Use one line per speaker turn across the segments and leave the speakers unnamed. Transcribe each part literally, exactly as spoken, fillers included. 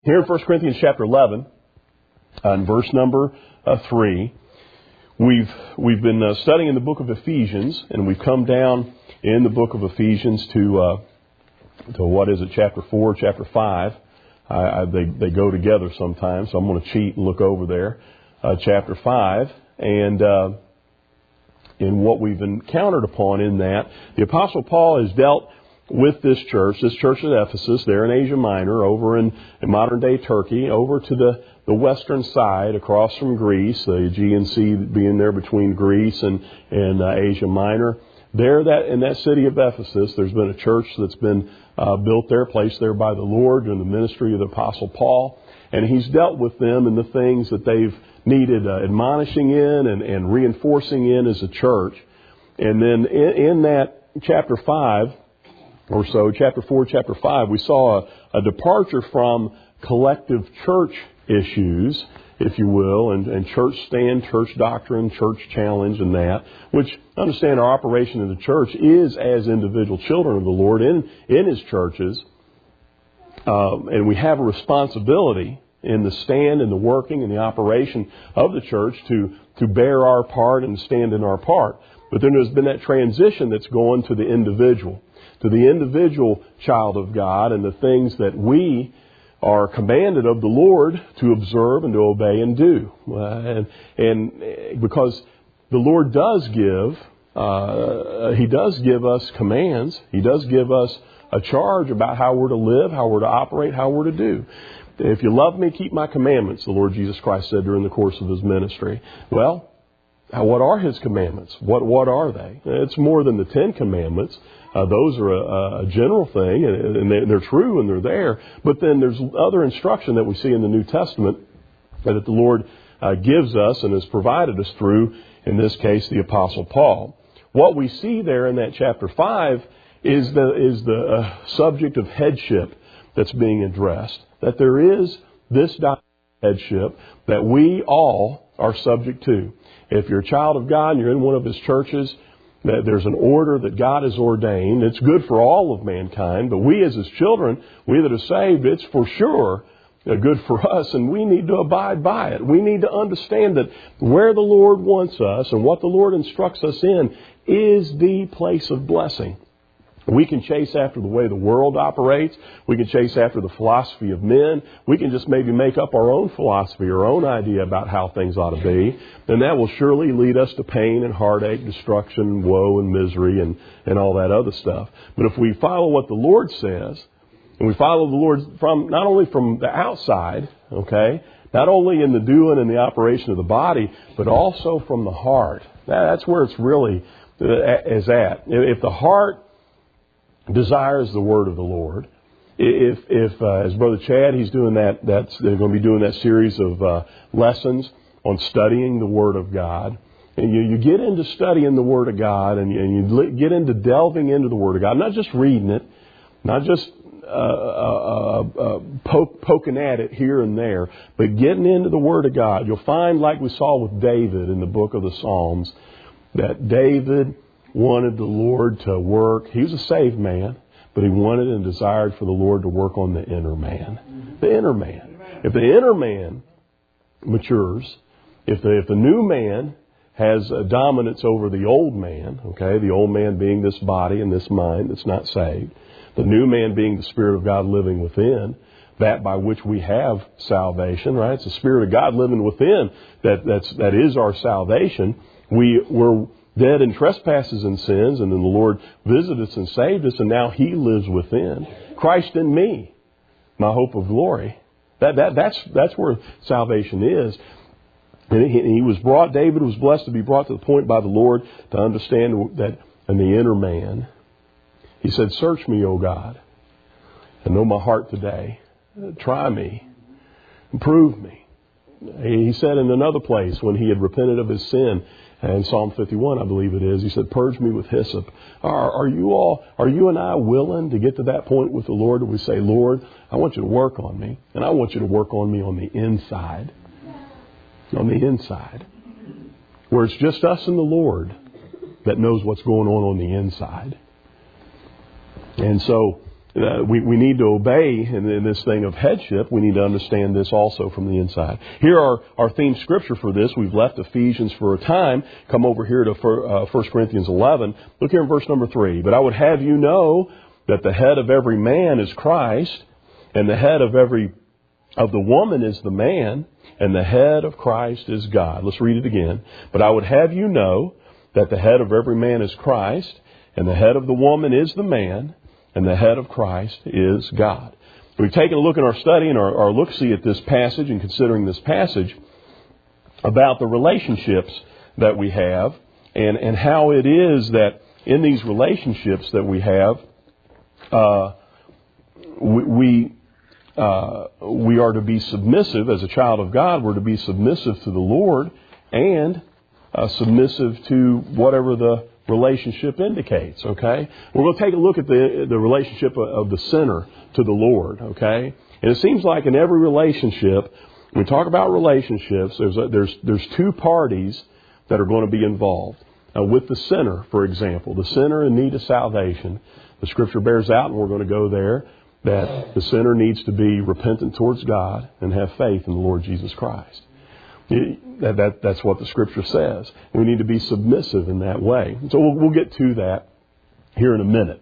Here in First Corinthians chapter eleven, uh, in verse number uh, three, we've we've been uh, studying in the book of Ephesians, and we've come down in the book of Ephesians to uh, to what is it, chapter four, chapter five. I, I, they they go together sometimes, so I'm going to cheat and look over there, uh, chapter five, and uh, in what we've encountered upon in that, the Apostle Paul has dealt with this church, this church at Ephesus, there in Asia Minor, over in, in modern-day Turkey, over to the, the western side, across from Greece, the Aegean Sea being there between Greece and, and uh, Asia Minor. There, that in that city of Ephesus, there's been a church that's been uh, built there, placed there by the Lord during the ministry of the Apostle Paul, and he's dealt with them and the things that they've needed uh, admonishing in and, and reinforcing in as a church. And then in, in that chapter five, or so, chapter four, chapter five, we saw a, a departure from collective church issues, if you will, and, and church stand, church doctrine, church challenge, and that, which, understand, our operation in the church is as individual children of the Lord in, in His churches, uh, and we have a responsibility in the stand and the working and the operation of the church to, to bear our part and stand in our part. But then there's been that transition that's gone to the individual. To the individual child of God and the things that we are commanded of the Lord to observe and to obey and do. Uh, and, and because the Lord does give, uh, He does give us commands. He does give us a charge about how we're to live, how we're to operate, how we're to do. If you love me, keep my commandments, the Lord Jesus Christ said during the course of His ministry. Well, what are His commandments? What what are they? It's more than the Ten Commandments. Uh, those are a, a general thing, and, and they're, they're true and they're there. But then there's other instruction that we see in the New Testament that the Lord uh, gives us and has provided us through, in this case, the Apostle Paul. What we see there in that chapter five is the, is the uh, subject of headship that's being addressed. That there is this doctrine of headship that we all are subject to. If you're a child of God and you're in one of His churches, that there's an order that God has ordained. It's good for all of mankind, but we as His children, we that are saved, it's for sure good for us, and we need to abide by it. We need to understand that where the Lord wants us and what the Lord instructs us in is the place of blessing. We can chase after the way the world operates. We can chase after the philosophy of men. We can just maybe make up our own philosophy, our own idea about how things ought to be. And that will surely lead us to pain and heartache, destruction, woe and misery and, and all that other stuff. But if we follow what the Lord says, and we follow the Lord from not only from the outside, okay, not only in the doing and the operation of the body, but also from the heart. That's where it's really is at. If the heart desires the word of the Lord. If, if uh, as Brother Chad, he's doing that, that's, they're going to be doing that series of uh, lessons on studying the Word of God. And you, you get into studying the Word of God, and you, and you get into delving into the Word of God, not just reading it, not just uh, uh, uh, poke, poking at it here and there, but getting into the Word of God. You'll find, like we saw with David in the book of the Psalms, that David wanted the Lord to work. He was a saved man, but he wanted and desired for the Lord to work on the inner man. The inner man. If the inner man matures, if the, if the new man has a dominance over the old man, okay, the old man being this body and this mind that's not saved, the new man being the Spirit of God living within, that by which we have salvation, right? It's the Spirit of God living within that that's that is our salvation. We were dead in trespasses and sins, and then the Lord visited us and saved us, and now He lives within. Christ in me, my hope of glory. That that that's that's where salvation is. And he, he was brought. David was blessed to be brought to the point by the Lord to understand that in the inner man, he said, "Search me, O God, and know my heart today. Try me, and prove me." He said in another place when he had repented of his sin. And Psalm fifty-one, I believe it is, he said, "Purge me with hyssop." Are, are you all, are you and I willing to get to that point with the Lord where we say, "Lord, I want you to work on me, and I want you to work on me on the inside." On the inside. Where it's just us and the Lord that knows what's going on on the inside. And so, uh, we, we need to obey in, in this thing of headship. We need to understand this also from the inside. Here are our theme scripture for this. We've left Ephesians for a time. Come over here to uh, First Corinthians eleven. Look here in verse number three. But I would have you know that the head of every man is Christ, and the head of every of the woman is the man, and the head of Christ is God. Let's read it again. But I would have you know that the head of every man is Christ, and the head of the woman is the man, and the head of Christ is God. We've taken a look in our study and our, our look-see at this passage and considering this passage about the relationships that we have and, and how it is that in these relationships that we have, uh, we, we Uh, we are to be submissive as a child of God. We're to be submissive to the Lord and uh, submissive to whatever the relationship indicates. Okay, we're going to take a look at the the relationship of the sinner to the Lord. Okay, and it seems like in every relationship, when we talk about relationships, there's a, there's there's two parties that are going to be involved. Uh, with the sinner, for example, the sinner in need of salvation, the Scripture bears out, and we're going to go there, that the sinner needs to be repentant towards God and have faith in the Lord Jesus Christ. That, that, that's what the Scripture says. We need to be submissive in that way. So we'll, we'll get to that here in a minute.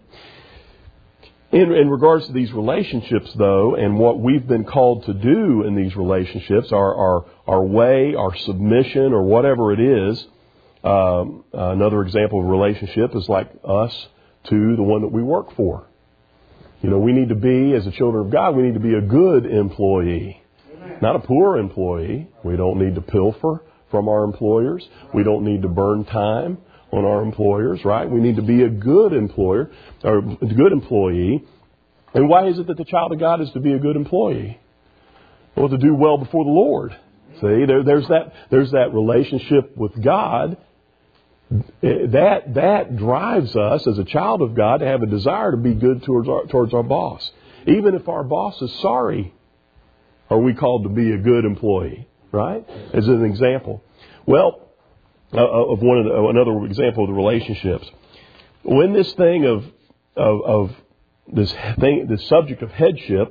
In, in regards to these relationships, though, and what we've been called to do in these relationships, our, our, our way, our submission, or whatever it is, um, another example of a relationship is like us to the one that we work for. You know, we need to be, as the children of God, we need to be a good employee, not a poor employee. We don't need to pilfer from our employers. We don't need to burn time on our employers, right? We need to be a good employer, or a good employee. And why is it that the child of God is to be a good employee? Well, to do well before the Lord. See, there, there's that, there's that relationship with God. That that drives us as a child of God to have a desire to be good towards our, towards our boss. Even if our boss is sorry, are we called to be a good employee, right? As an example. Well, uh, of one of the, another example of the relationships. When this thing of of, of this thing, the subject of headship,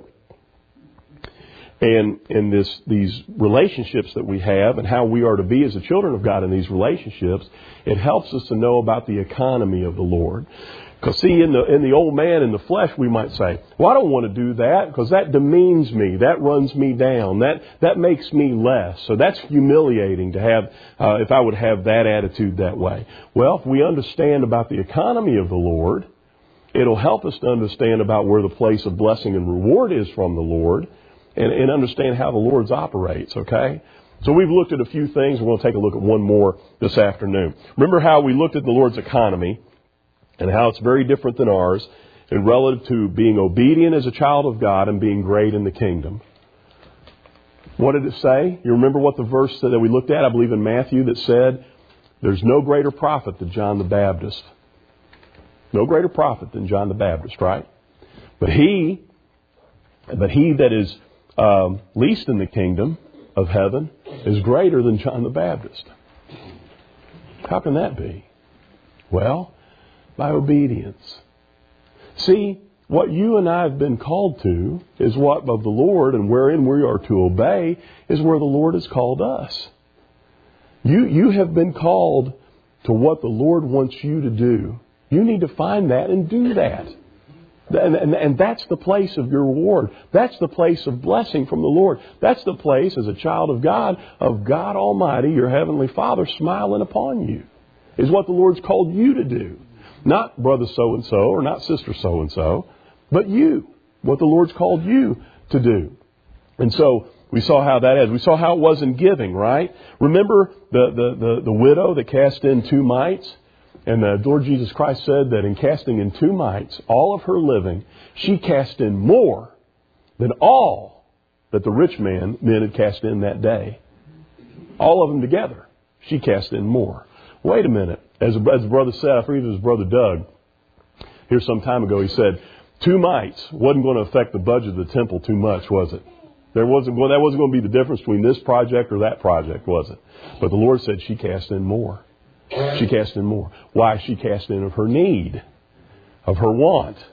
and in this these relationships that we have and how we are to be as the children of God in these relationships, it helps us to know about the economy of the Lord. Because see, in the in the old man, in the flesh, we might say, well, I don't want to do that because that demeans me. That runs me down. That that makes me less. So that's humiliating to have, uh, if I would have that attitude that way. Well, if we understand about the economy of the Lord, it'll help us to understand about where the place of blessing and reward is from the Lord. And, and understand how the Lord's operates, okay? So we've looked at a few things. We're going to take a look at one more this afternoon. Remember how we looked at the Lord's economy and how it's very different than ours in relative to being obedient as a child of God and being great in the kingdom. What did it say? You remember what the verse that we looked at, I believe in Matthew, that said, there's no greater prophet than John the Baptist. No greater prophet than John the Baptist, right? But he, but he that is Um, least in the kingdom of heaven is greater than John the Baptist. How can that be? Well, by obedience. See, what you and I have been called to is what of the Lord, and wherein we are to obey is where the Lord has called us. You, you have been called to what the Lord wants you to do. You need to find that and do that. And, and, and that's the place of your reward. That's the place of blessing from the Lord. That's the place, as a child of God, of God Almighty, your Heavenly Father, smiling upon you, is what the Lord's called you to do. Not brother so-and-so or not sister so-and-so, but you, what the Lord's called you to do. And so we saw how that is. We saw how it was in giving, right? Remember the, the, the, the widow that cast in two mites? And the Lord Jesus Christ said that in casting in two mites, all of her living, she cast in more than all that the rich man men had cast in that day. All of them together, she cast in more. Wait a minute. As, as the brother said, I forget it was brother Doug, here some time ago, he said, two mites wasn't going to affect the budget of the temple too much, was it? There wasn't, well, that wasn't going to be the difference between this project or that project, was it? But the Lord said she cast in more. She cast in more. Why? She cast in of her need, of her want.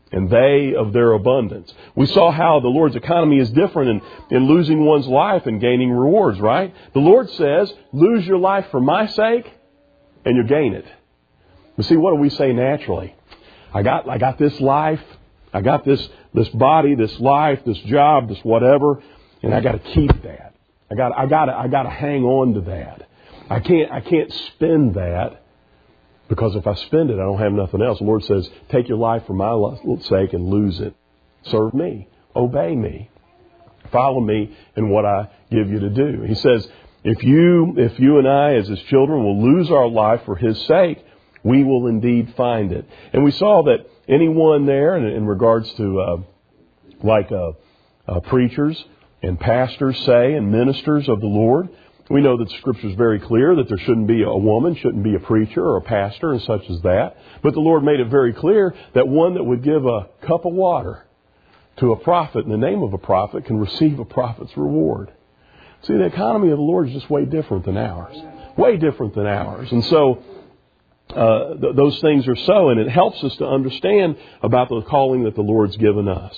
and they of their abundance. We saw how the Lord's economy is different in, in losing one's life and gaining rewards, right? The Lord says, lose your life for my sake, and you gain it. But see, what do we say naturally? I got, I got this life, I got this, this body, this life, this job, this whatever, and I got to keep that. I got, I got, I got to hang on to that. I can't, I can't spend that, because if I spend it, I don't have nothing else. The Lord says, take your life for my sake and lose it. Serve me, obey me, follow me in what I give you to do. He says, if you, if you and I, as His children, will lose our life for His sake, we will indeed find it. And we saw that anyone there, in, in regards to uh, like uh, uh, preachers and pastors say, and ministers of the Lord, we know that the Scripture is very clear that there shouldn't be a woman, shouldn't be a preacher or a pastor and such as that. But the Lord made it very clear that one that would give a cup of water to a prophet in the name of a prophet can receive a prophet's reward. See, the economy of the Lord is just way different than ours. Way different than ours. And so Uh, th- those things are so, and it helps us to understand about the calling that the Lord's given us.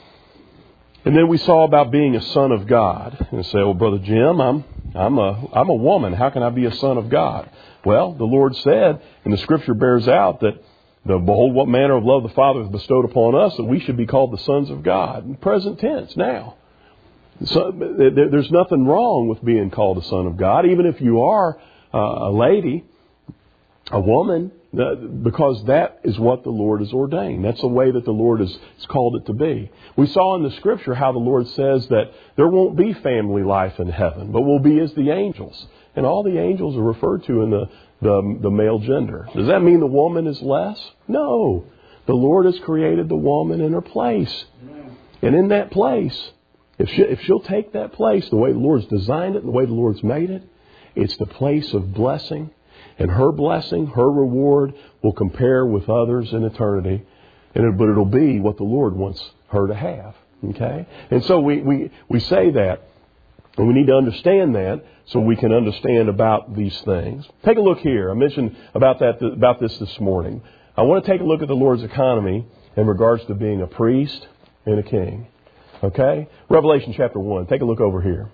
And then we saw about being a son of God. And say, well, Brother Jim, I'm I'm a I'm a woman. How can I be a son of God? Well, the Lord said, and the Scripture bears out, that the behold, what manner of love the Father has bestowed upon us, that we should be called the sons of God. In present tense now. So, there, there's nothing wrong with being called a son of God, even if you are uh, a lady, a woman, because that is what the Lord has ordained. That's the way that the Lord has, has called it to be. We saw in the Scripture how the Lord says that there won't be family life in heaven, but we'll be as the angels. And all the angels are referred to in the, the, the male gender. Does that mean the woman is less? No. The Lord has created the woman in her place. And in that place, if, she, if she'll take that place the way the Lord's designed it and the way the Lord's made it, it's the place of blessing. And her blessing, her reward, will compare with others in eternity. And it, but it'll be what the Lord wants her to have. Okay? And so we, we, we say that. And we need to understand that so we can understand about these things. Take a look here. I mentioned about that about this this morning. I want to take a look at the Lord's economy in regards to being a priest and a king. Okay? Revelation chapter one. Take a look over here.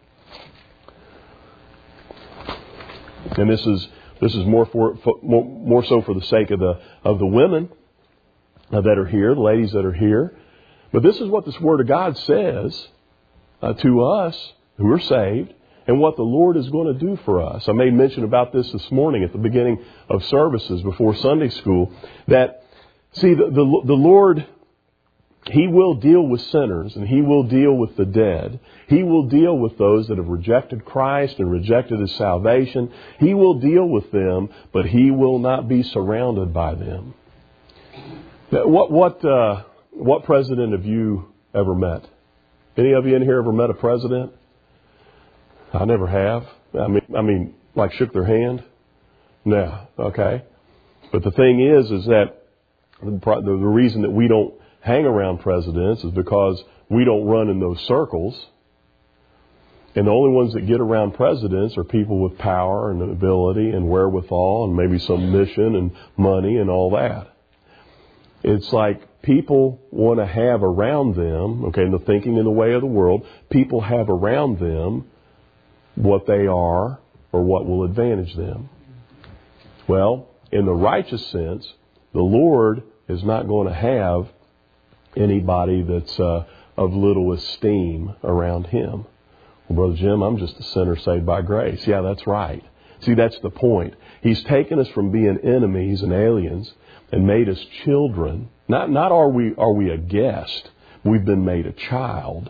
And this is... This is more for, for more, more so for the sake of the of the women that are here, the ladies that are here. But this is what this Word of God says uh, to us who are saved, and what the Lord is going to do for us. I made mention about this this morning at the beginning of services before Sunday school. That see the the, the Lord, He will deal with sinners, and He will deal with the dead. He will deal with those that have rejected Christ and rejected His salvation. He will deal with them, but He will not be surrounded by them. What what uh, what president have you ever met? Any of you in here ever met a president? I never have. I mean, I mean, like shook their hand? No. Okay. But the thing is, is that the, the reason that we don't hang around presidents is because we don't run in those circles. And the only ones that get around presidents are people with power and ability and wherewithal and maybe some mission and money and all that. It's like people want to have around them, okay, in the thinking in the way of the world, people have around them what they are or what will advantage them. Well, in the righteous sense, the Lord is not going to have anybody that's uh, of little esteem around Him. Well, Brother Jim, I'm just a sinner saved by grace. Yeah, that's right. See, that's the point. He's taken us from being enemies and aliens and made us children. Not not are we are we a guest. We've been made a child.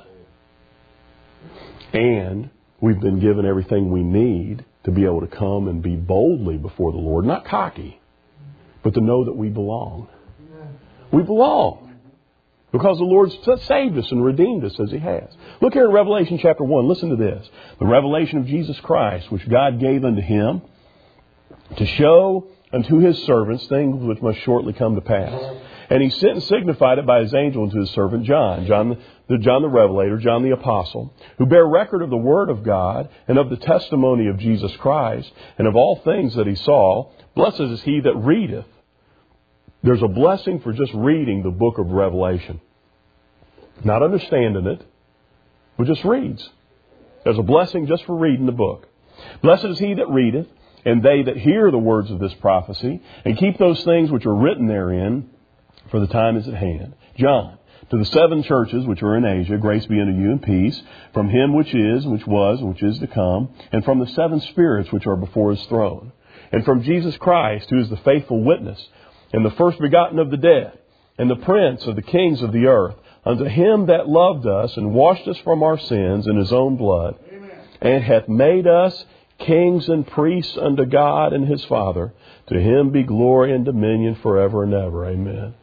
And we've been given everything we need to be able to come and be boldly before the Lord. Not cocky, but to know that we belong. We belong. Because the Lord saved us and redeemed us as He has. Look here in Revelation chapter one. Listen to this. The revelation of Jesus Christ, which God gave unto Him to show unto His servants things which must shortly come to pass. And He sent and signified it by His angel unto His servant John, John the, John the Revelator, John the Apostle, who bear record of the Word of God and of the testimony of Jesus Christ and of all things that he saw. Blessed is he that readeth There's a blessing for just reading the book of Revelation. Not understanding it, but just reads. There's a blessing just for reading the book. Blessed is he that readeth, and they that hear the words of this prophecy, and keep those things which are written therein, for the time is at hand. John, to the seven churches which are in Asia, grace be unto you and peace, from him which is, which was, and which is to come, and from the seven spirits which are before his throne, and from Jesus Christ, who is the faithful witness, and the first begotten of the dead, and the prince of the kings of the earth, unto him that loved us, and washed us from our sins in his own blood, Amen. And hath made us kings and priests unto God and his Father. To him be glory and dominion forever and ever. Amen.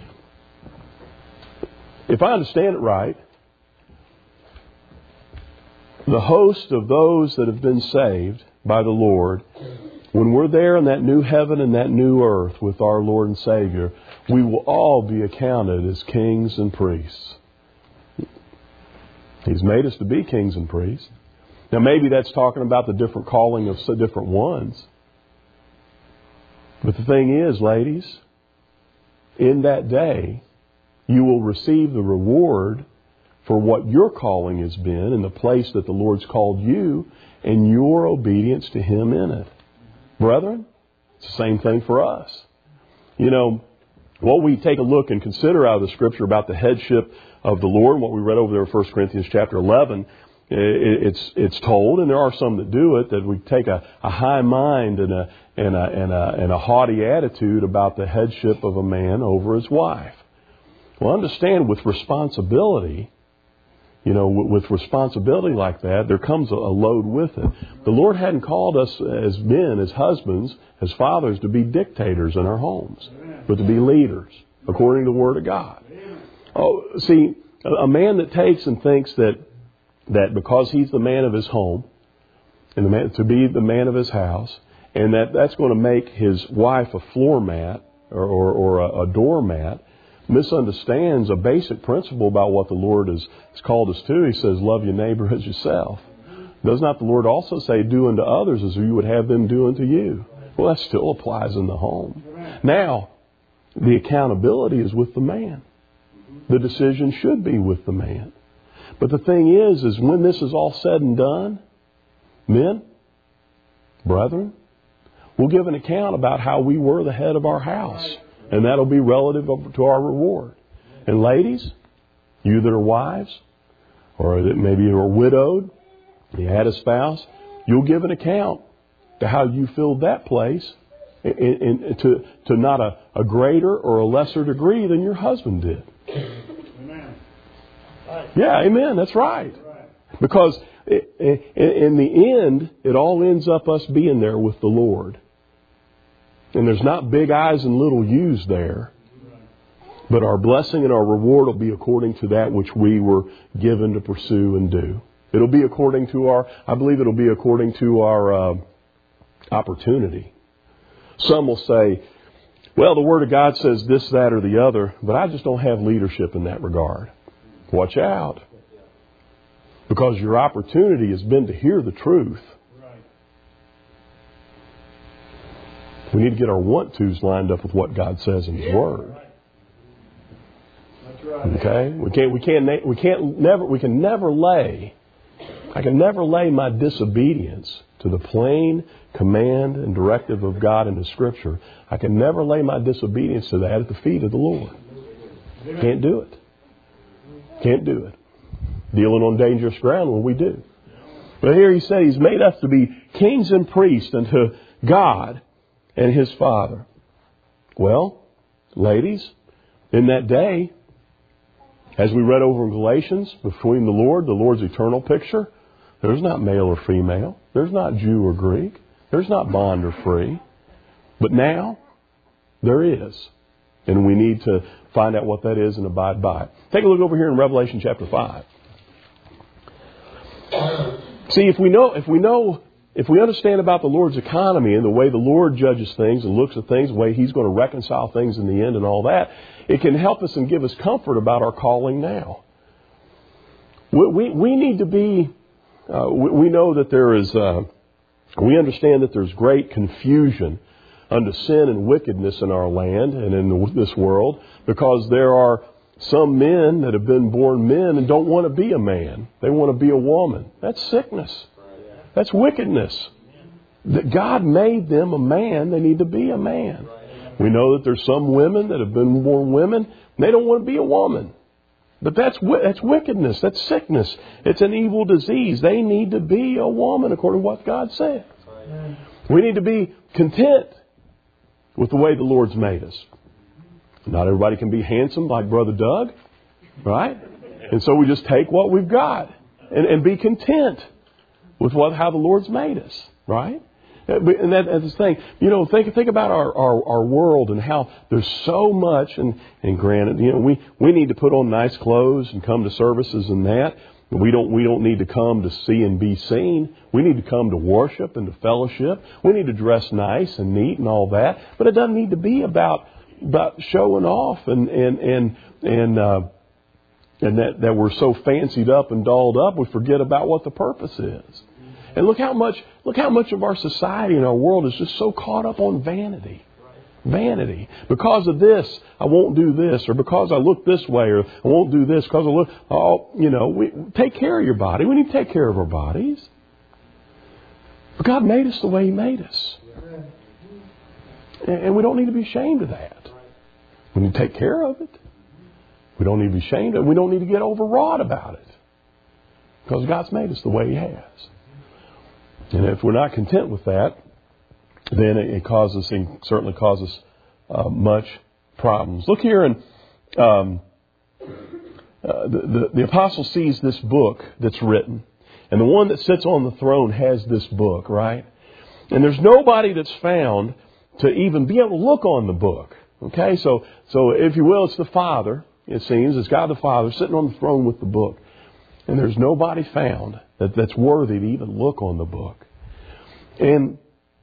If I understand it right, the host of those that have been saved by the Lord, when we're there in that new heaven and that new earth with our Lord and Savior, we will all be accounted as kings and priests. He's made us to be kings and priests. Now maybe that's talking about the different calling of different ones. But the thing is, ladies, in that day, you will receive the reward for what your calling has been in the place that the Lord's called you and your obedience to Him in it. Brethren, it's the same thing for us. You know, what we take a look and consider out of the Scripture about the headship of the Lord, what we read over there in First Corinthians chapter eleven, it's it's told, and there are some that do it, that we take a, a high mind and a, and, a, and, a, and a haughty attitude about the headship of a man over his wife. Well, understand, with responsibility, you know, with responsibility like that, there comes a load with it. The Lord hadn't called us as men, as husbands, as fathers, to be dictators in our homes, but to be leaders, according to the Word of God. Oh, see, a man that takes and thinks that that because he's the man of his home, and the man, to be the man of his house, and that that's going to make his wife a floor mat or, or, or a, a doormat, misunderstands a basic principle about what the Lord has, has called us to. He says, love your neighbor as yourself. Does not the Lord also say, do unto others as you would have them do unto you? Well, that still applies in the home. Now, the accountability is with the man. The decision should be with the man. But the thing is, is when this is all said and done, men, brethren, we'll give an account about how we were the head of our house. And that'll be relative to our reward. And ladies, you that are wives, or that maybe you're widowed, you had a spouse, you'll give an account to how you filled that place in, in, to, to not a, a greater or a lesser degree than your husband did. Amen. Yeah, amen. That's right. Because in the end, it all ends up us being there with the Lord. And there's not big I's and little U's there. But our blessing and our reward will be according to that which we were given to pursue and do. It'll be according to our, I believe it'll be according to our uh, opportunity. Some will say, well, the Word of God says this, that, or the other, but I just don't have leadership in that regard. Watch out. Because your opportunity has been to hear the truth. We need to get our want-tos lined up with what God says in His Word. Okay? We can't, we can't, we can't never, we can never lay, I can never lay my disobedience to the plain command and directive of God in the Scripture. I can never lay my disobedience to that at the feet of the Lord. Can't do it. Can't do it. Dealing on dangerous ground when we do. But here He said He's made us to be kings and priests unto God and His Father. Well, ladies, in that day, as we read over in Galatians, between the Lord, the Lord's eternal picture, there's not male or female. There's not Jew or Greek. There's not bond or free. But now, there is. And we need to find out what that is and abide by it. Take a look over here in Revelation chapter five. See, if we know, if we know, if we understand about the Lord's economy and the way the Lord judges things and looks at things, the way He's going to reconcile things in the end and all that, it can help us and give us comfort about our calling now. We, we, we need to be, uh, we, we know that there is, uh, we understand that there's great confusion unto sin and wickedness in our land and in this world, because there are some men that have been born men and don't want to be a man. They want to be a woman. That's sickness. That's wickedness. That God made them a man. They need to be a man. We know that there's some women that have been born women and they don't want to be a woman. But that's that's wickedness. That's sickness. It's an evil disease. They need to be a woman according to what God said. We need to be content with the way the Lord's made us. Not everybody can be handsome like Brother Doug, right? And so we just take what we've got and, and be content with what how the Lord's made us, right? And that, that's the thing. You know, think think about our, our, our world and how there's so much. And, and granted, you know, we, we need to put on nice clothes and come to services and that. We don't we don't need to come to see and be seen. We need to come to worship and to fellowship. We need to dress nice and neat and all that. But it doesn't need to be about about showing off and and and and uh, and that that we're so fancied up and dolled up we forget about what the purpose is. And look how much look how much of our society and our world is just so caught up on vanity. Vanity. Because of this, I won't do this, or because I look this way, or I won't do this because I look. Oh, you know, we take care of your body. We need to take care of our bodies. But God made us the way He made us, and we don't need to be ashamed of that. We need to take care of it. We don't need to be ashamed of it. We don't need to get overwrought about it, because God's made us the way He has. And if we're not content with that, then it causes, it certainly causes uh, much problems. Look here, and um, uh, the, the, the apostle sees this book that's written, and the one that sits on the throne has this book, right? And there's nobody that's found to even be able to look on the book. Okay, so so if you will, it's the Father. It seems it's God the Father sitting on the throne with the book, and there's nobody found that, that's worthy to even look on the book. And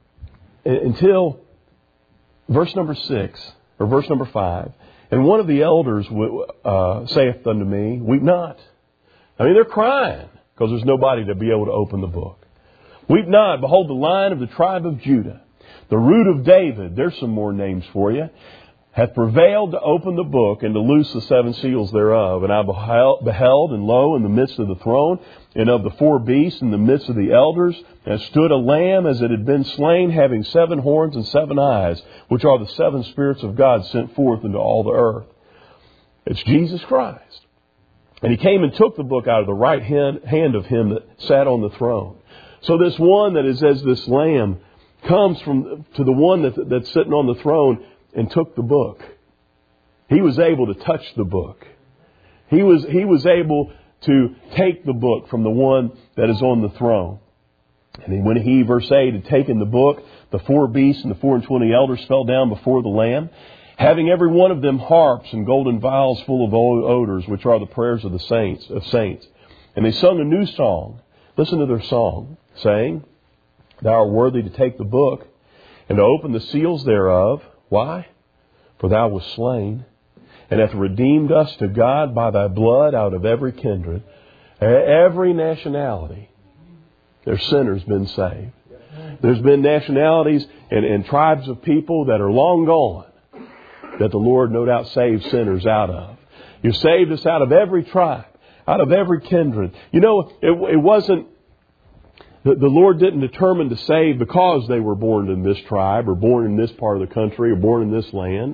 until verse number six, or verse number five, and one of the elders uh, saith unto me, weep not. I mean, they're crying because there's nobody to be able to open the book. Weep not, behold the Lion of the tribe of Judah, the Root of David, there's some more names for you, hath prevailed to open the book and to loose the seven seals thereof. And I beheld, beheld, and lo, in the midst of the throne, and of the four beasts in the midst of the elders, and stood a lamb as it had been slain, having seven horns and seven eyes, which are the seven spirits of God sent forth into all the earth. It's Jesus Christ. And He came and took the book out of the right hand, hand of Him that sat on the throne. So this one that is as this lamb comes from to the one that, that's sitting on the throne and took the book. He was able to touch the book. He was he was able to take the book from the one that is on the throne. And when he, verse eight, had taken the book, the four beasts and the four and twenty elders fell down before the Lamb, having every one of them harps and golden vials full of odors, which are the prayers of the saints of saints. And they sung a new song. Listen to their song, saying, Thou art worthy to take the book and to open the seals thereof. Why? For Thou wast slain, and hath redeemed us to God by Thy blood out of every kindred, every nationality. There's sinners been saved. There's been nationalities and, and tribes of people that are long gone that the Lord no doubt saved sinners out of. You saved us out of every tribe, out of every kindred. You know, it, it wasn't, the, the Lord didn't determine to save because they were born in this tribe or born in this part of the country or born in this land.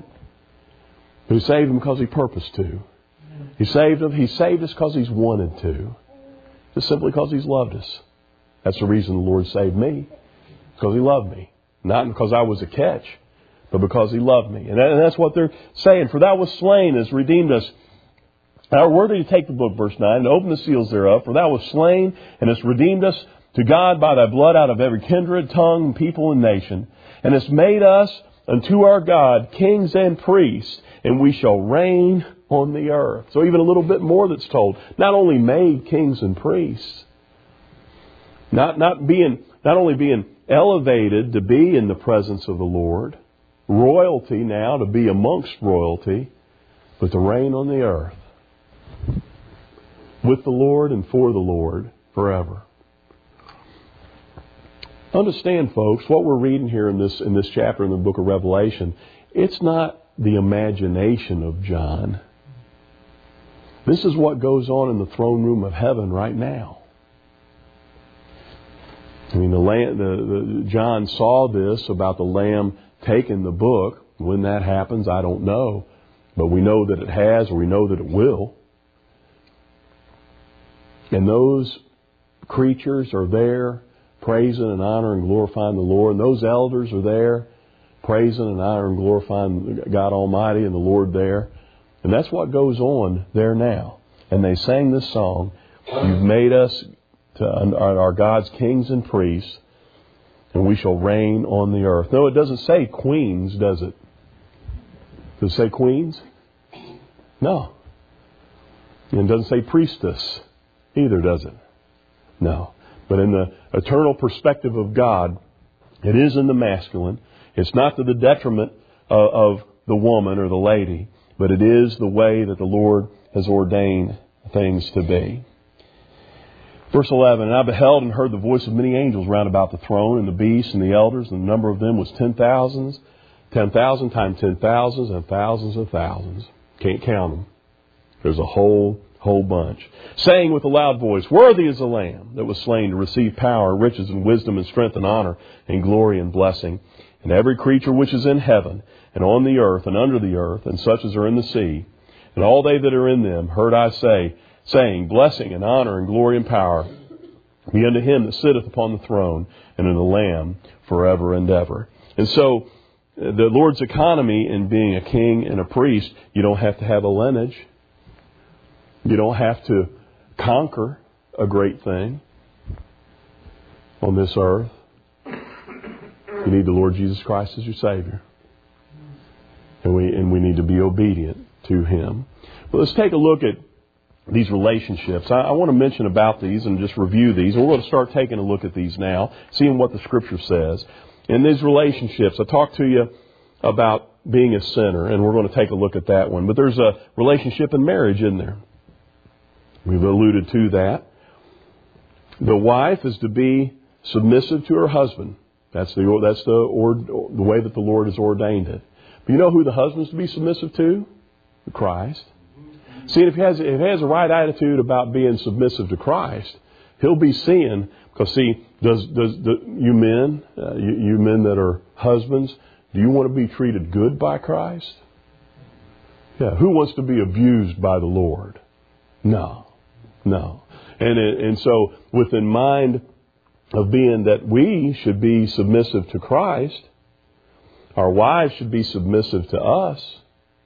He saved them because He purposed to. He saved them. He saved us because He's wanted to. Just simply because He's loved us. That's the reason the Lord saved me. Because He loved me. Not because I was a catch, but because He loved me. And, that, and that's what they're saying. For Thou wast slain, has redeemed us. Thou art worthy to take the book, verse nine, and open the seals thereof. For Thou wast slain, and hast redeemed us to God by Thy blood out of every kindred, tongue, people, and nation. And hast made us unto our God kings and priests, and we shall reign on the earth. So even a little bit more that's told. Not only made kings and priests, not not being not only being elevated to be in the presence of the Lord, royalty now to be amongst royalty, but to reign on the earth with the Lord and for the Lord forever. Understand, folks, what we're reading here in this in this chapter in the book of Revelation, it's not the imagination of John. This is what goes on in the throne room of heaven right now. I mean, the, lamb, the, the John saw this about the Lamb taking the book. When that happens, I don't know. But we know that it has, or we know that it will. And those creatures are there praising and honoring and glorifying the Lord. And those elders are there praising and honoring and glorifying God Almighty and the Lord there. And that's what goes on there now. And they sang this song, "You've made us to our God's kings and priests, and we shall reign on the earth." No, it doesn't say queens, does it? Does it say queens? No. And it doesn't say priestess either, does it? No. But in the eternal perspective of God, it is in the masculine. It's not to the detriment of, of the woman or the lady, but it is the way that the Lord has ordained things to be. Verse eleven, "And I beheld and heard the voice of many angels round about the throne, and the beasts and the elders, and the number of them was ten thousands, ten thousand times ten thousands, and thousands of thousands." Can't count them. There's a whole, whole bunch. "Saying with a loud voice, Worthy is the Lamb that was slain to receive power, riches, and wisdom, and strength, and honor, and glory, and blessing. And every creature which is in heaven, and on the earth, and under the earth, and such as are in the sea, and all they that are in them, heard I say, saying, Blessing and honor and glory and power be unto him that sitteth upon the throne, and unto the Lamb forever and ever." And so, the Lord's economy in being a king and a priest, you don't have to have a lineage. You don't have to conquer a great thing on this earth. You need the Lord Jesus Christ as your Savior. And we, and we need to be obedient to Him. But let's take a look at these relationships. I, I want to mention about these and just review these. And we're going to start taking a look at these now, seeing what the Scripture says. In these relationships, I talked to you about being a sinner, and we're going to take a look at that one. But there's a relationship in marriage, isn't there? We've alluded to that. The wife is to be submissive to her husband. That's the that's the or, the way that the Lord has ordained it. But you know who the husband's to be submissive to? Christ. See, if he has if he has a right attitude about being submissive to Christ, he'll be seeing. Because see, does does the, you men, uh, you, you men that are husbands, do you want to be treated good by Christ? Yeah. Who wants to be abused by the Lord? No, no. And it, and so, with in mind of being that we should be submissive to Christ, our wives should be submissive to us.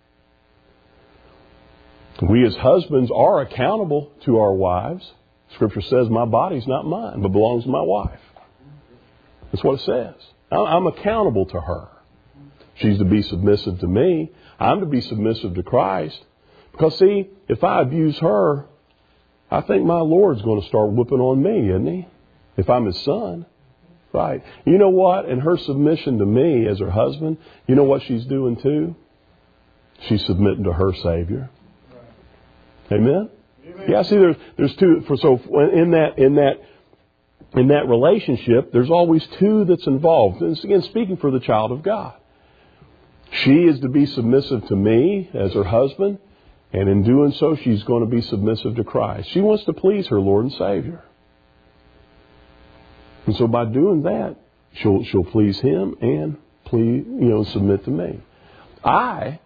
We as husbands are accountable to our wives. Scripture says, my body's not mine, but belongs to my wife. That's what it says. I'm accountable to her. She's to be submissive to me. I'm to be submissive to Christ. Because, see, if I abuse her, I think my Lord's going to start whooping on me, isn't he? If I'm his son. Right. You know what? In her submission to me as her husband, you know what she's doing too? She's submitting to her Savior. Amen? Amen. Yeah, see, there's there's two. For so in that in that in that relationship, there's always two that's involved. And again, speaking for the child of God, she is to be submissive to me as her husband, and in doing so, she's going to be submissive to Christ. She wants to please her Lord and Savior, and so by doing that, she'll she'll please Him and please you know submit to me. I.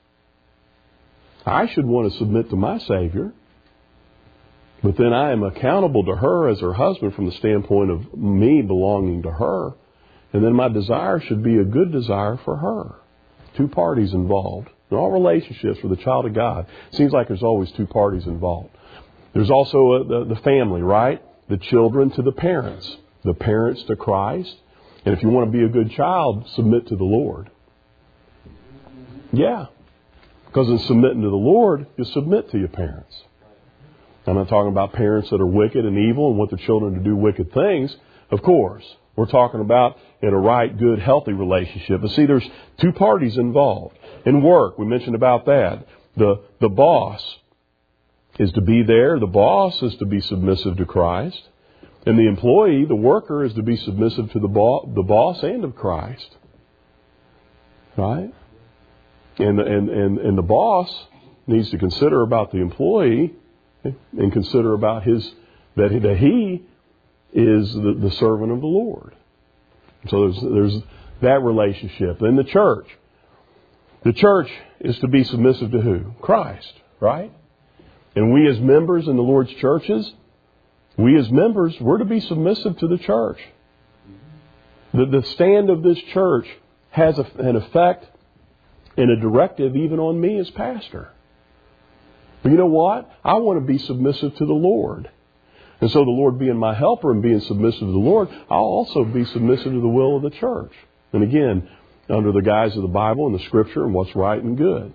I should want to submit to my Savior, but then I am accountable to her as her husband from the standpoint of me belonging to her. And then my desire should be a good desire for her. Two parties involved. In all relationships with a child of God, it seems like there's always two parties involved. There's also a, the, the family, right? The children to the parents. The parents to Christ. And if you want to be a good child, submit to the Lord. Yeah. Because in submitting to the Lord, you submit to your parents. I'm not talking about parents that are wicked and evil and want their children to do wicked things. Of course. We're talking about in a right, good, healthy relationship. But see, there's two parties involved. In work, we mentioned about that. The, the boss is to be there. The boss is to be submissive to Christ. And the employee, the worker, is to be submissive to the, bo- the boss and of Christ. Right? And the, and, and, and the boss needs to consider about the employee and consider about his, that, that he is the, the servant of the Lord. So there's, there's that relationship. Then the church. The church is to be submissive to who? Christ, right? And we as members in the Lord's churches, we as members, we're to be submissive to the church. The, the stand of this church has a, an effect and a directive even on me as pastor. But you know what? I want to be submissive to the Lord. And so the Lord being my helper and being submissive to the Lord, I'll also be submissive to the will of the church. And again, under the guise of the Bible and the Scripture and what's right and good.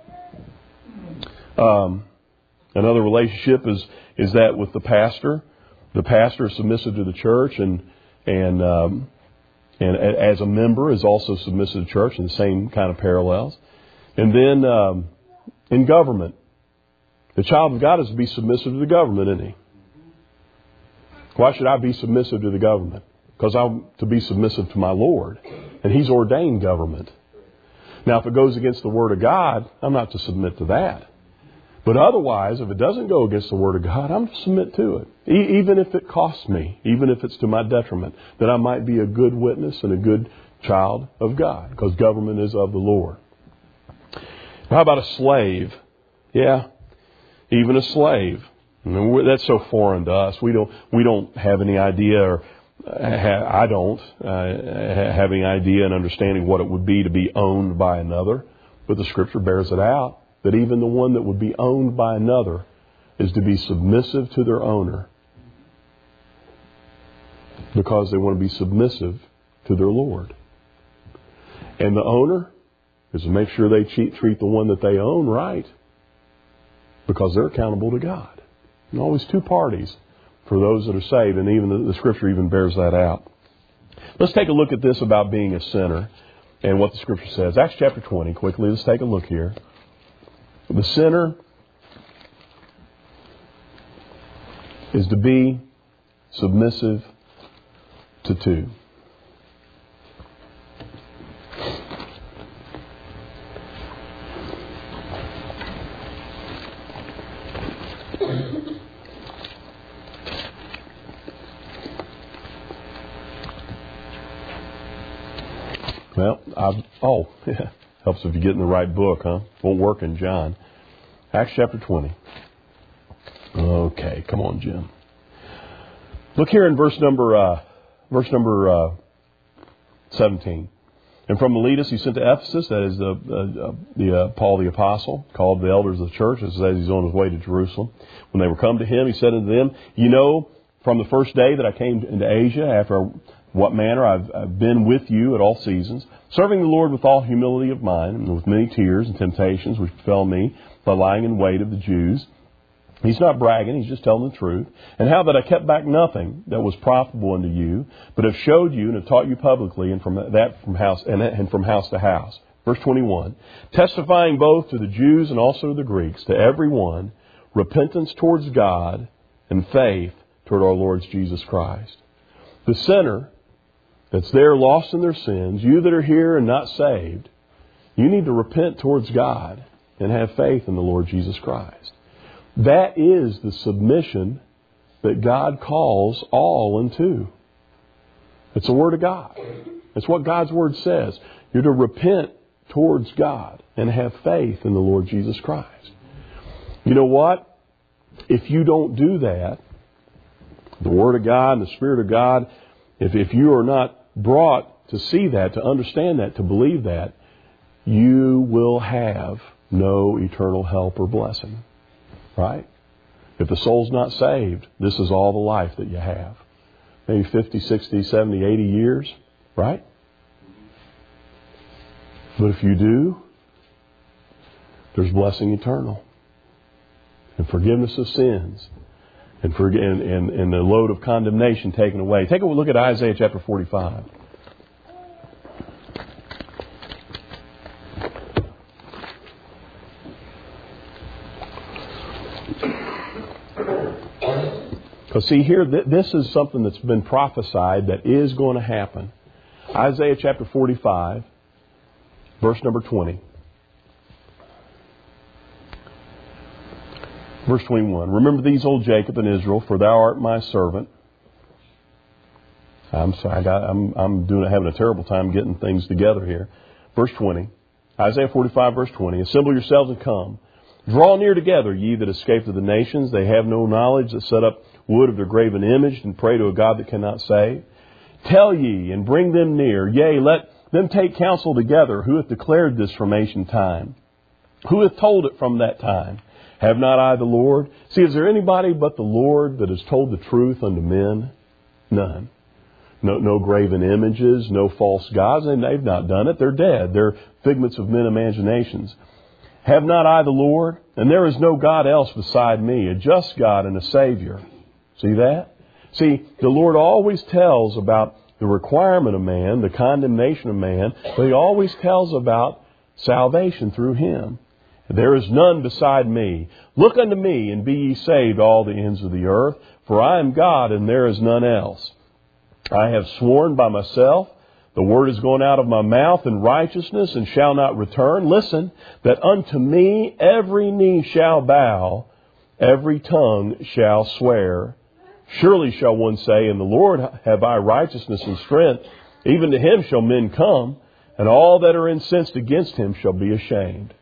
Um, another relationship is is that with the pastor. The pastor is submissive to the church, and and um, and as a member is also submissive to the church in the same kind of parallels. And then um, in government, the child of God is to be submissive to the government, isn't he? Why should I be submissive to the government? Because I'm to be submissive to my Lord. And He's ordained government. Now, if it goes against the Word of God, I'm not to submit to that. But otherwise, if it doesn't go against the Word of God, I'm to submit to it. E- even if it costs me, even if it's to my detriment, that I might be a good witness and a good child of God. Because government is of the Lord. How about a slave? Yeah, even a slave. I mean, that's so foreign to us. We don't we don't have any idea, or I don't uh, have any idea and understanding what it would be to be owned by another. But the Scripture bears it out that even the one that would be owned by another is to be submissive to their owner because they want to be submissive to their Lord. And the owner is to make sure they treat the one that they own right because they're accountable to God. And always two parties for those that are saved, and even the, the Scripture even bears that out. Let's take a look at this about being a sinner and what the Scripture says. Acts chapter twenty, quickly, let's take a look here. The sinner is to be submissive to two. Well, I've, oh, yeah. Helps if you get in the right book, huh? Won't work in John. Acts chapter twenty. Okay, come on, Jim. Look here in verse number uh, verse number uh, seventeen. And from Miletus he sent to Ephesus, that is the uh, the uh, Paul the apostle, called the elders of the church, as he's on his way to Jerusalem. When they were come to him, he said unto them, "You know, from the first day that I came into Asia, after what manner I've, I've been with you at all seasons, serving the Lord with all humility of mind, and with many tears and temptations which befell me by lying in wait of the Jews." He's not bragging, he's just telling the truth. "And how that I kept back nothing that was profitable unto you, but have showed you and have taught you publicly, and from that from house and, and from house to house." Verse twenty-one, "Testifying both to the Jews and also to the Greeks, to every one, repentance towards God and faith toward our Lord Jesus Christ." The sinner that's there lost in their sins, you that are here and not saved, you need to repent towards God and have faith in the Lord Jesus Christ. That is the submission that God calls all into. It's the Word of God. It's what God's Word says. You're to repent towards God and have faith in the Lord Jesus Christ. You know what? If you don't do that, the Word of God and the Spirit of God, if, if you are not brought to see that, to understand that, to believe that, you will have no eternal help or blessing. Right? If the soul's not saved, this is all the life that you have. Maybe fifty, sixty, seventy, eighty years. Right? But if you do, there's blessing eternal. And forgiveness of sins. And, for, and, and, and the load of condemnation taken away. Take a look at Isaiah chapter forty-five. Because see here, th- this is something that's been prophesied that is going to happen. Isaiah chapter forty-five, verse number twenty. Verse twenty-one. Remember these, O Jacob and Israel, for thou art my servant. I'm sorry, I got, I'm, I'm doing, having a terrible time getting things together here. Verse twenty. Isaiah forty-five, verse twenty. Assemble yourselves and come. Draw near together, ye that escaped of the nations. They have no knowledge, that set up wood of their graven image, and pray to a God that cannot save. Tell ye, and bring them near. Yea, let them take counsel together. Who hath declared this from ancient time? Who hath told it from that time? Have not I the Lord? See, is there anybody but the Lord that has told the truth unto men? None. No, no graven images, no false gods, and they've not done it. They're dead. They're figments of men's imaginations. Have not I the Lord? And there is no God else beside me, a just God and a Savior. See that? See, the Lord always tells about the requirement of man, the condemnation of man, but He always tells about salvation through Him. There is none beside me. Look unto me, and be ye saved, all the ends of the earth. For I am God, and there is none else. I have sworn by myself, the word is gone out of my mouth in righteousness, and shall not return. Listen, that unto me every knee shall bow, every tongue shall swear. Surely shall one say, in the Lord have I righteousness and strength. Even to Him shall men come, and all that are incensed against Him shall be ashamed.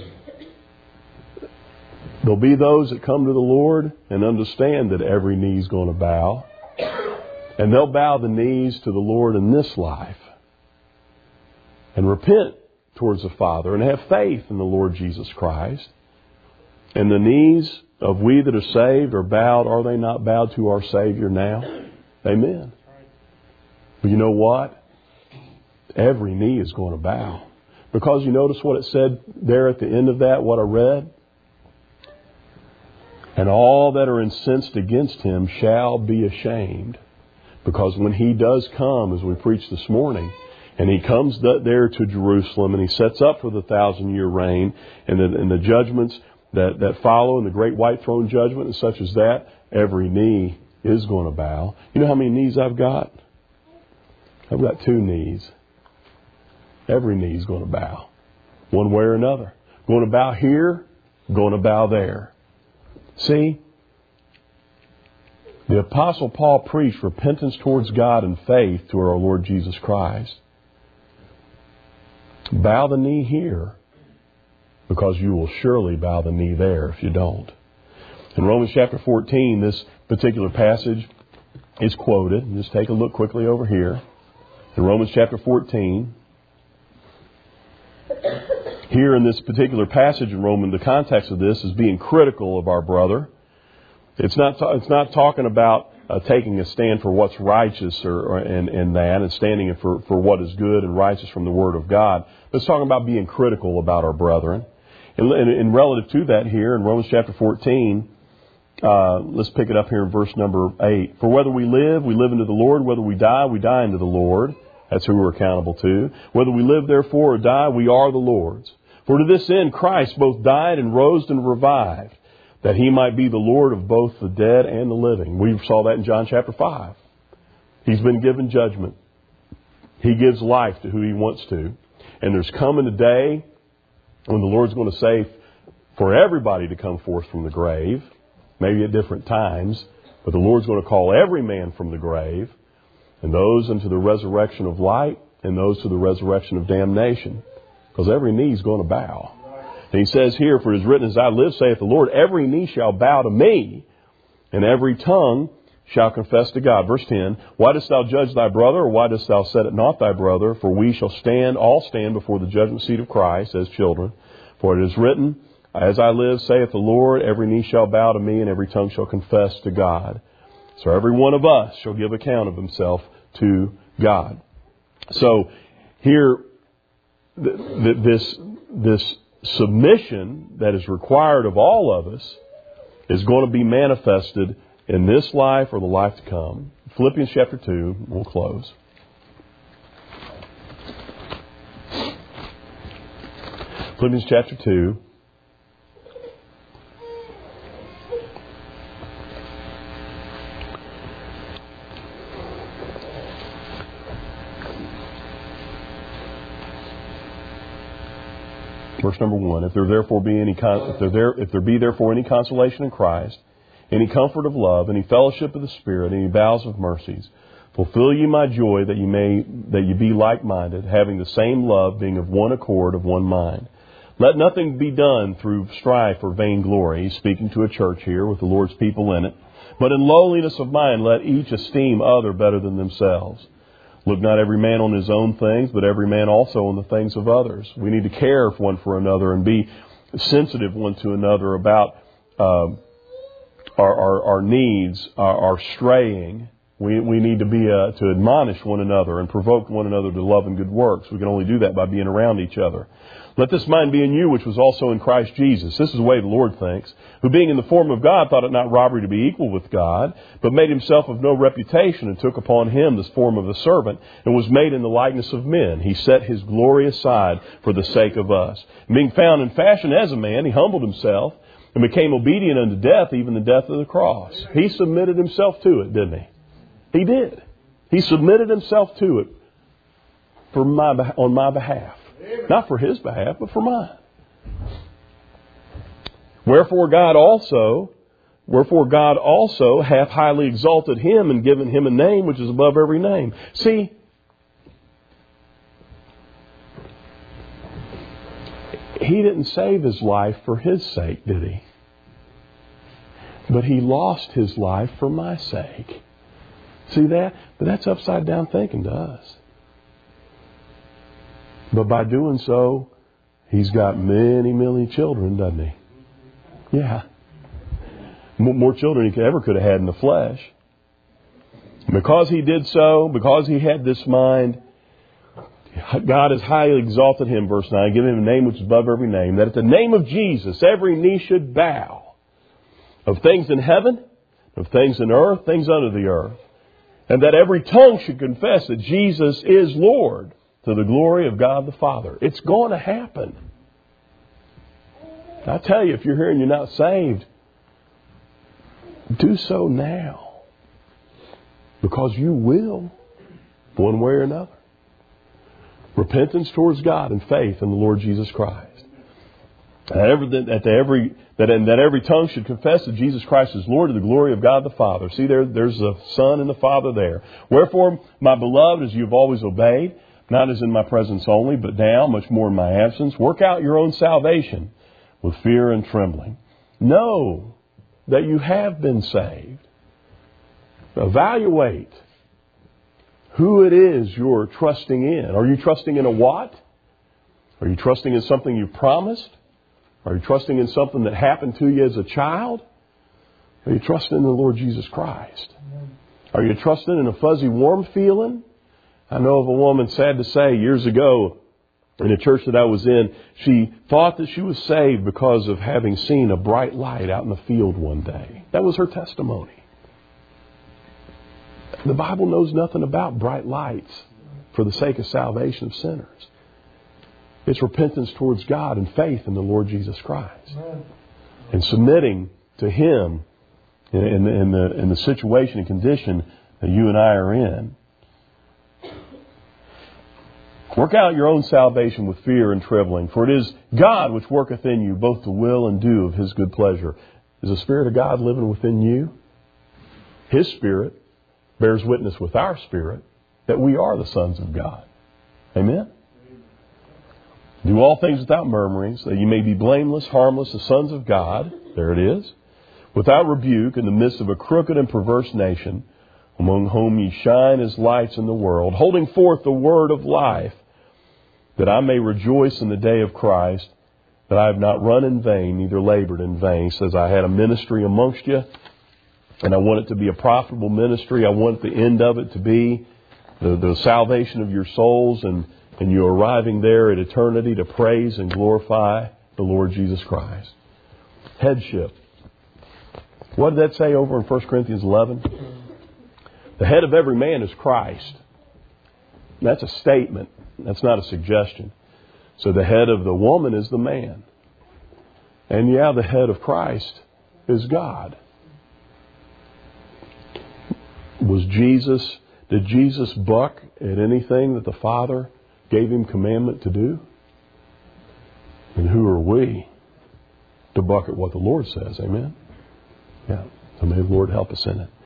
There'll be those that come to the Lord and understand that every knee is going to bow. And they'll bow the knees to the Lord in this life and repent towards the Father and have faith in the Lord Jesus Christ. And the knees of we that are saved are bowed. Are they not bowed to our Savior now? Amen. But you know what? Every knee is going to bow. Because you notice what it said there at the end of that, what I read? And all that are incensed against Him shall be ashamed. Because when He does come, as we preached this morning, and He comes there to Jerusalem, and He sets up for the thousand-year reign, and the, and the judgments that, that follow, and the great white throne judgment, and such as that, every knee is going to bow. You know how many knees I've got? I've got two knees. Every knee is going to bow, one way or another. Going to bow here, going to bow there. See? The Apostle Paul preached repentance towards God and faith to our Lord Jesus Christ. Bow the knee here, because you will surely bow the knee there if you don't. In Romans chapter fourteen, this particular passage is quoted. Just take a look quickly over here. In Romans chapter fourteen, here in this particular passage in Romans, the context of this is being critical of our brother. It's not it's not talking about uh, taking a stand for what's righteous or, or and, and that, and standing for, for what is good and righteous from the Word of God. But it's talking about being critical about our brethren. And, and, and relative to that here in Romans chapter fourteen, uh, let's pick it up here in verse number eight. For whether we live, we live unto the Lord. Whether we die, we die unto the Lord. That's who we're accountable to. Whether we live therefore or die, we are the Lord's. For to this end Christ both died and rose and revived, that He might be the Lord of both the dead and the living. We saw that in John chapter five. He's been given judgment. He gives life to who He wants to. And there's coming a day when the Lord's going to say for everybody to come forth from the grave, maybe at different times, but the Lord's going to call every man from the grave, and those unto the resurrection of light, and those to the resurrection of damnation. Because every knee is going to bow. And He says here, for it is written, as I live, saith the Lord, every knee shall bow to me, and every tongue shall confess to God. Verse ten, why dost thou judge thy brother, or why dost thou set it not thy brother? For we shall stand, all stand before the judgment seat of Christ as children. For it is written, as I live, saith the Lord, every knee shall bow to me, and every tongue shall confess to God. So every one of us shall give account of himself to God. So here, th- th- this this submission that is required of all of us is going to be manifested in this life or the life to come. Philippians chapter two, we'll close. Philippians chapter two. Verse number one, if there therefore be any con- if there, there if there be therefore any consolation in Christ, any comfort of love, any fellowship of the Spirit, any bowels of mercies, fulfill ye my joy that you may that you be like-minded, having the same love, being of one accord, of one mind. Let nothing be done through strife or vainglory. He's speaking to a church here with the Lord's people in it. But in lowliness of mind, let each esteem other better than themselves. Look not every man on his own things, but every man also on the things of others. We need to care one for another and be sensitive one to another about uh, our, our, our needs, our, our straying. We, we need to be uh, to admonish one another and provoke one another to love and good works. We can only do that by being around each other. Let this mind be in you, which was also in Christ Jesus. This is the way the Lord thinks. Who being in the form of God, thought it not robbery to be equal with God, but made himself of no reputation, and took upon him the form of a servant, and was made in the likeness of men. He set his glory aside for the sake of us. And being found in fashion as a man, he humbled himself, and became obedient unto death, even the death of the cross. He submitted himself to it, didn't he? He did. He submitted himself to it for my on my behalf. Not for his behalf, but for mine. Wherefore God also, wherefore God also hath highly exalted him and given him a name which is above every name. See, he didn't save his life for his sake, did he? But he lost his life for my sake. See that? But that's upside down thinking to us. But by doing so, he's got many, many children, doesn't he? Yeah. More children he ever could have had in the flesh. Because he did so, because he had this mind, God has highly exalted him, verse nine, give him a name which is above every name, that at the name of Jesus every knee should bow, of things in heaven, of things in earth, things under the earth, and that every tongue should confess that Jesus is Lord, to the glory of God the Father. It's going to happen. I tell you, if you're here and you're not saved, do so now. Because you will, one way or another. Repentance towards God and faith in the Lord Jesus Christ. That every, that, every, that, and that every tongue should confess that Jesus Christ is Lord, to the glory of God the Father. See, there, there's the Son and the Father there. Wherefore, my beloved, as you've always obeyed, not as in my presence only, but now, much more in my absence, work out your own salvation with fear and trembling. Know that you have been saved. Evaluate who it is you're trusting in. Are you trusting in a what? Are you trusting in something you promised? Are you trusting in something that happened to you as a child? Are you trusting in the Lord Jesus Christ? Are you trusting in a fuzzy, warm feeling? I know of a woman, sad to say, years ago in a church that I was in, she thought that she was saved because of having seen a bright light out in the field one day. That was her testimony. The Bible knows nothing about bright lights for the sake of salvation of sinners. It's repentance towards God and faith in the Lord Jesus Christ. And submitting to Him in, in, in, the, in the situation and condition that you and I are in. Work out your own salvation with fear and trembling, for it is God which worketh in you both to will and do of His good pleasure. Is the Spirit of God living within you? His Spirit bears witness with our spirit that we are the sons of God. Amen? Do all things without murmurings, that you may be blameless, harmless, the sons of God. There it is. Without rebuke, in the midst of a crooked and perverse nation, among whom ye shine as lights in the world, holding forth the word of life, that I may rejoice in the day of Christ, that I have not run in vain, neither labored in vain. He says, I had a ministry amongst you, and I want it to be a profitable ministry. I want the end of it to be the, the salvation of your souls, and, and you arriving there at eternity to praise and glorify the Lord Jesus Christ. Headship. What did that say over in First Corinthians eleven? The head of every man is Christ. That's a statement. That's not a suggestion. So the head of the woman is the man. And yeah, the head of Christ is God. Was Jesus, did Jesus buck at anything that the Father gave Him commandment to do? And who are we to buck at what the Lord says? Amen? Yeah. So may the Lord help us in it.